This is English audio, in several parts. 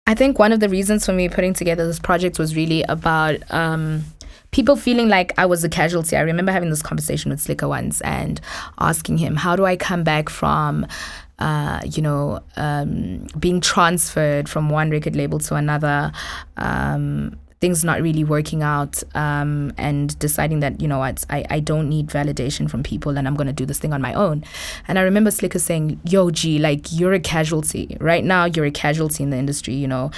I think one of the reasons for me putting together this project was really about people feeling like I was a casualty. I remember having this conversation with Slicker once and asking him, how do I come back from, being transferred from one record label to another, things not really working out, and deciding that, you know what, I don't need validation from people and I'm going to do this thing on my own. And I remember Slicker saying, yo, G, like, you're a casualty. Right now, you're a casualty in the industry, you know.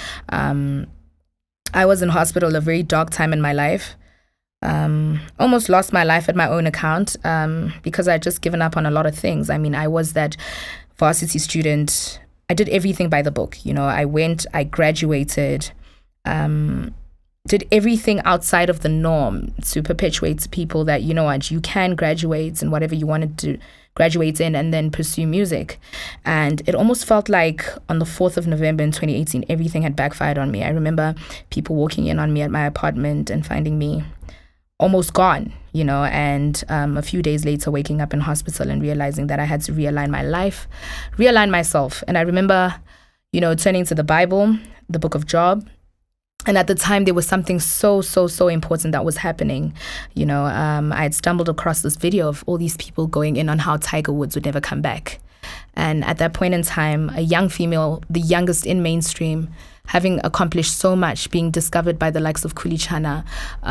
I was in hospital, a very dark time in my life. Almost lost my life at my own account, because I'd just given up on a lot of things. I mean, I was that varsity student. I did everything by the book. You know, I graduated, did everything outside of the norm to perpetuate to people that, you know what, you can graduate in whatever you wanted to graduate in and then pursue music. And it almost felt like on the 4th of November in 2018, everything had backfired on me. I remember people walking in on me at my apartment and finding me almost gone, you know, and a few days later waking up in hospital and realizing that I had to realign my life, realign myself. And I remember, you know, turning to the Bible, the book of Job. And at the time, there was something so important that was happening. You know, I had stumbled across this video of all these people going in on how Tiger Woods would never come back. And at that point in time, a young female, the youngest in mainstream, having accomplished so much, being discovered by the likes of Kulichana,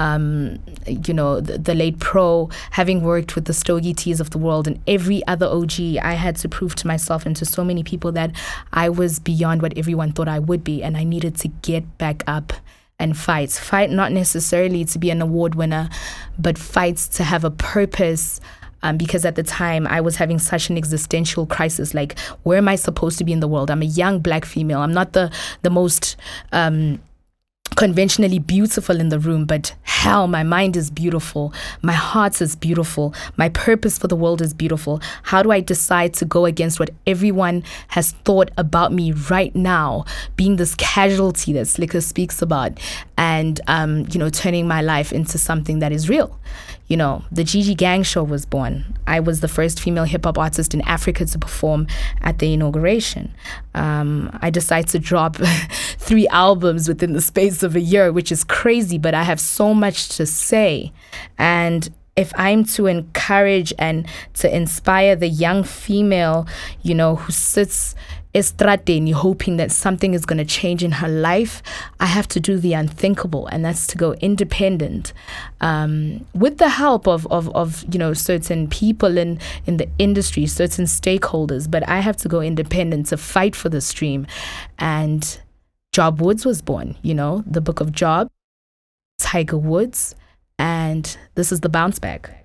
you know, the late Pro, having worked with the Stogie T's of the world and every other OG, I had to prove to myself and to so many people that I was beyond what everyone thought I would be, and I needed to get back up and fight. Fight not necessarily to be an award winner, but fight to have a purpose. Because at the time I was having such an existential crisis, like, where am I supposed to be in the world? I'm a young black female. I'm not the most conventionally beautiful in the room, but hell, my mind is beautiful. My heart is beautiful. My purpose for the world is beautiful. How do I decide to go against what everyone has thought about me right now, being this casualty that Slicker speaks about, and, you know, turning my life into something that is real? You know, the Gigi Gang Show was born. I was the first female hip-hop artist in Africa to perform at the inauguration. I decided to drop 3 albums within the space of a year, which is crazy, but I have so much to say. And if I'm to encourage and to inspire the young female, you know, who sits estradeni hoping that something is going to change in her life, I have to do the unthinkable, and that's to go independent, with the help of you know, certain people in the industry, certain stakeholders, but I have to go independent to fight for this dream. And Job Woods was born, you know, the book of Job, Tiger Woods, and this is the bounce back.